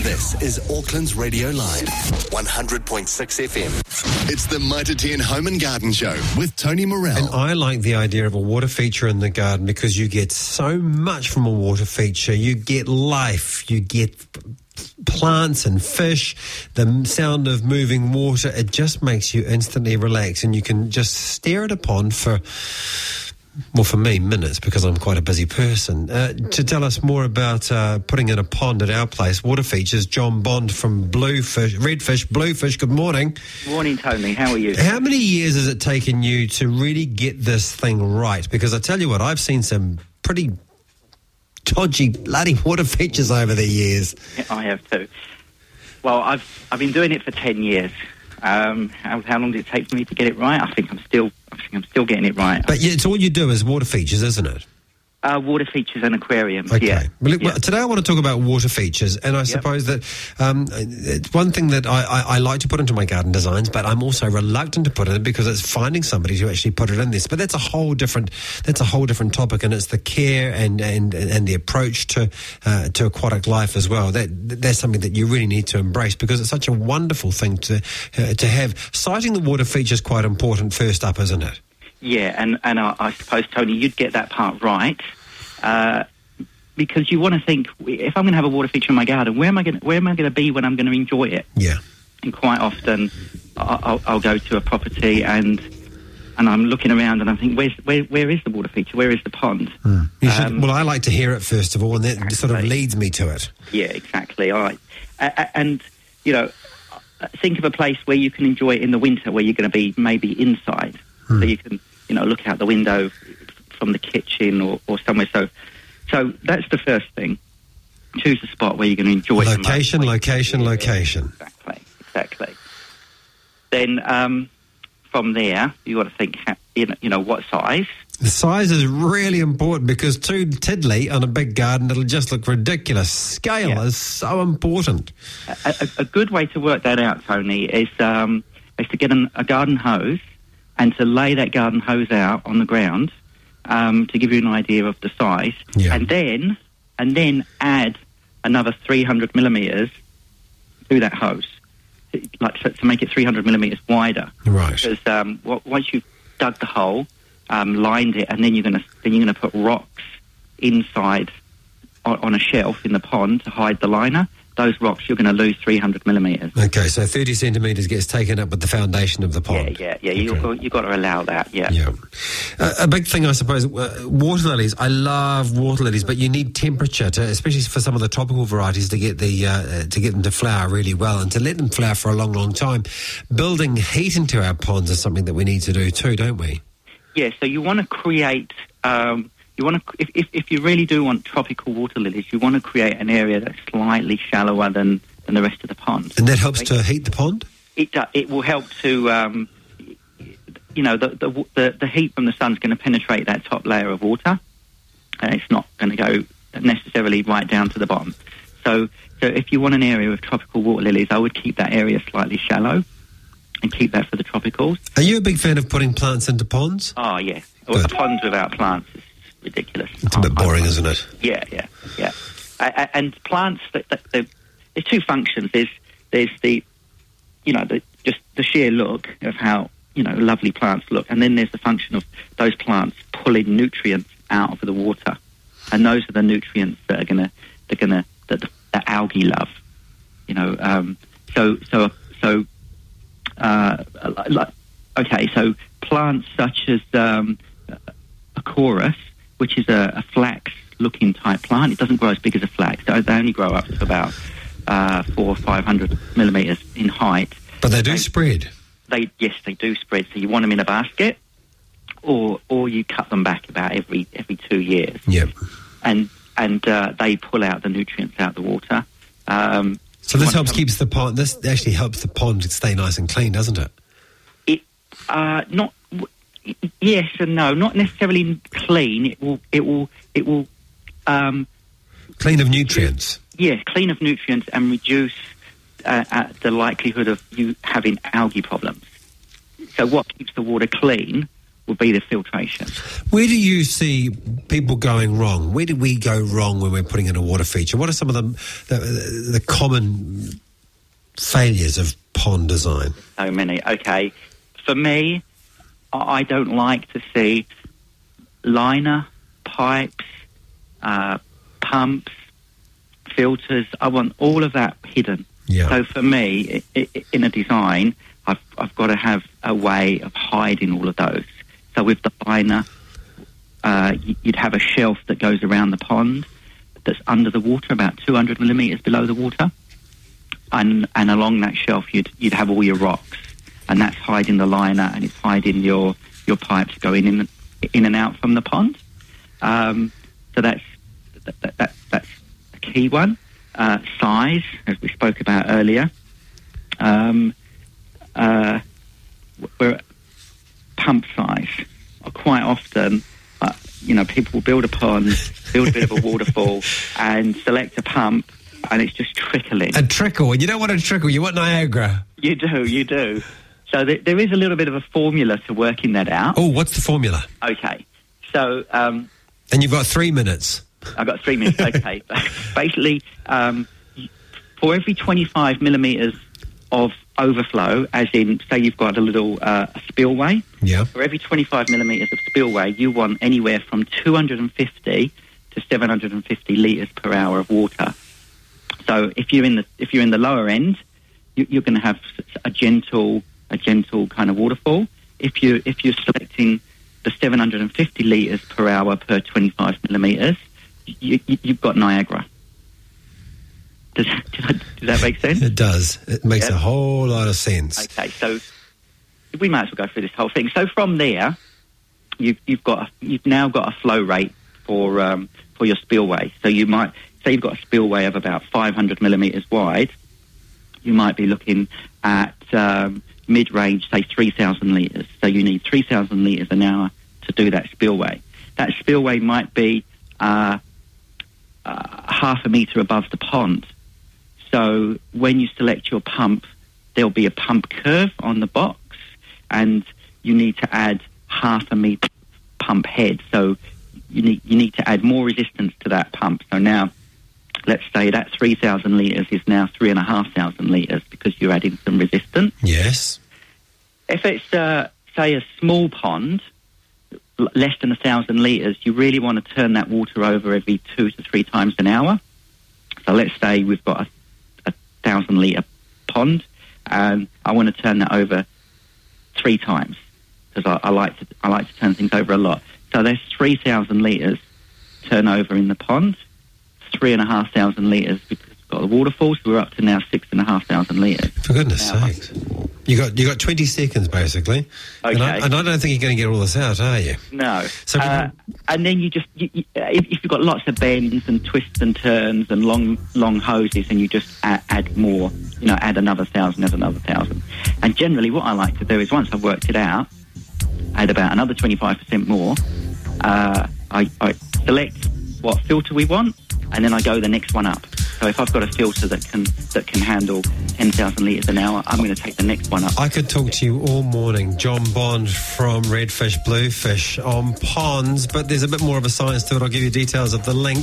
This is Auckland's Radio Line, 100.6 FM. It's the Mitre 10 Home and Garden Show with Tony Morell. And I like the idea of a water feature in the garden because you get so much from a water feature. You get life, you get plants and fish, the sound of moving water. It just makes you instantly relax, and you can just stare at a pond for... well, for me, minutes, because I'm quite a busy person. To tell us more about putting in a pond at our place, water features, John Bond from Redfish, Bluefish. Good morning. Morning, Tony. How are you? How many years has it taken you to really get this thing right? Because I tell you what, I've seen some pretty dodgy bloody water features over the years. Yeah, I have too. Well, I've been doing it for 10 years. How long did it take for me to get it right? I think I'm still getting it right. But it's all you do is water features, isn't it? Water features and aquariums, okay. yeah. Well, today I want to talk about water features, and I suppose that it's one thing that I like to put into my garden designs, but I'm also reluctant to put it in because it's finding somebody to actually put it in this. But that's a whole different topic, and it's the care and the approach to aquatic life as well. That's something that you really need to embrace because it's such a wonderful thing to have. Siting the water feature is quite important first up, isn't it? Yeah, and I suppose, Tony, you'd get that part right, because you want to think, if I'm going to have a water feature in my garden, where am I going to be when I'm going to enjoy it? Yeah. And quite often, I'll go to a property and I'm looking around and I think, where is the water feature? Where is the pond? You should, well, I like to hear it first of all, and that exactly. Sort of leads me to it. Yeah, exactly. All right, and think of a place where you can enjoy it in the winter, where you're going to be maybe inside, so you can. Look out the window from the kitchen or somewhere. So that's the first thing. Choose a spot where you're going to enjoy it. Location. Exactly. Then from there, you got to think, what size. The size is really important because too tiddly on a big garden, it'll just look ridiculous. Scale is so important. A good way to work that out, Tony, is to get a garden hose and to lay that garden hose out on the ground to give you an idea of the size, and then add another 300 millimetres to that hose, to make it 300 millimetres wider. Right. Because once you've dug the hole, lined it, and then you're going to put rocks inside on a shelf in the pond to hide the liner. Those rocks, you're going to lose 300 millimetres. Okay, so 30 centimetres gets taken up with the foundation of the pond. Yeah. Okay. You've got to allow that, yeah. A big thing, I suppose, water lilies. I love water lilies, but you need temperature, especially for some of the tropical varieties, to get them to flower really well and to let them flower for a long, long time. Building heat into our ponds is something that we need to do too, don't we? Yeah, so you want to create... if you really do want tropical water lilies, you want to create an area that's slightly shallower than the rest of the pond. And that helps to heat the pond? It will help to, the heat from the sun's going to penetrate that top layer of water, and it's not going to go necessarily right down to the bottom. So if you want an area of tropical water lilies, I would keep that area slightly shallow and keep that for the tropicals. Are you a big fan of putting plants into ponds? Oh, yeah. Well, a pond without plants is ridiculous. It's a bit boring, isn't it? Yeah. And plants, there's two functions. There's the sheer look of how lovely plants look, and then there's the function of those plants pulling nutrients out of the water, and those are the nutrients that that algae love. So plants such as a chorus, which is a flax-looking type plant. It doesn't grow as big as a flax. They only grow up to about 400 or 500 millimetres in height. But they do spread. They do spread. So you want them in a basket, or you cut them back about every 2 years. Yep. And they pull out the nutrients out of the water. So this helps keeps the pond. This actually helps the pond stay nice and clean, doesn't it? Yes and no, not necessarily clean. It will clean of nutrients. Yes, clean of nutrients and reduce the likelihood of you having algae problems. So what keeps the water clean will be the filtration. Where do you see people going wrong? Where do we go wrong when we're putting in a water feature? What are some of the common failures of pond design? So many. Okay. For me, I don't like to see liner, pipes, pumps, filters. I want all of that hidden. Yeah. So for me, in a design, I've got to have a way of hiding all of those. So with the liner, you'd have a shelf that goes around the pond that's under the water, about 200 millimetres below the water. And along that shelf, you'd have all your rocks. And that's hiding the liner, and it's hiding your pipes going in and out from the pond. So that's a key one. Size, as we spoke about earlier. Where pump size. Quite often, people will build a pond, build a bit of a waterfall, and select a pump, and it's just trickling. A trickle, and you don't want a trickle, you want Niagara. You do. So there is a little bit of a formula to working that out. Oh, what's the formula? Okay. So... and you've got 3 minutes. I've got 3 minutes, okay. Basically, for every 25 millimetres of overflow, as in, say you've got a little spillway, for every 25 millimetres of spillway, you want anywhere from 250 to 750 litres per hour of water. So if you're in the lower end, you're going to have a gentle kind of waterfall. If you're selecting the 750 litres per hour per 25 millimetres, you've got Niagara. Does that make sense? It does. It makes a whole lot of sense. Okay, so we might as well go through this whole thing. So from there, you've now got a flow rate for your spillway. So you might say you've got a spillway of about 500 millimetres wide. You might be looking at mid-range, say 3,000 litres. So you need 3,000 litres an hour to do that spillway. That spillway might be half a metre above the pond. So when you select your pump, there'll be a pump curve on the box, and you need to add half a metre pump head. So you need to add more resistance to that pump. So now, let's say that 3,000 litres is now 3,500 litres because you're adding some resistance. Yes. If it's, say, a small pond, less than 1,000 litres, you really want to turn that water over every 2 to 3 times an hour. So let's say we've got a 1,000 litre pond, and I want to turn that over 3 times because I like to turn things over a lot. So there's 3,000 litres turnover in the pond, 3,500 litres because we've got the waterfall, so we're up to now 6,500 litres. For goodness sakes. You got 20 seconds, basically. Okay. And I don't think you're going to get all this out, are you? No. So and then if you've got lots of bends and twists and turns and long hoses, and you just add more, add another 1,000, add another 1,000. And generally what I like to do is, once I've worked it out, add about another 25% more. I select what filter we want, and then I go the next one up. So if I've got a filter that can handle 10,000 litres an hour, I'm going to take the next one up. I could talk to you all morning, John Bond from Redfish Bluefish on ponds, but there's a bit more of a science to it. I'll give you details of the link.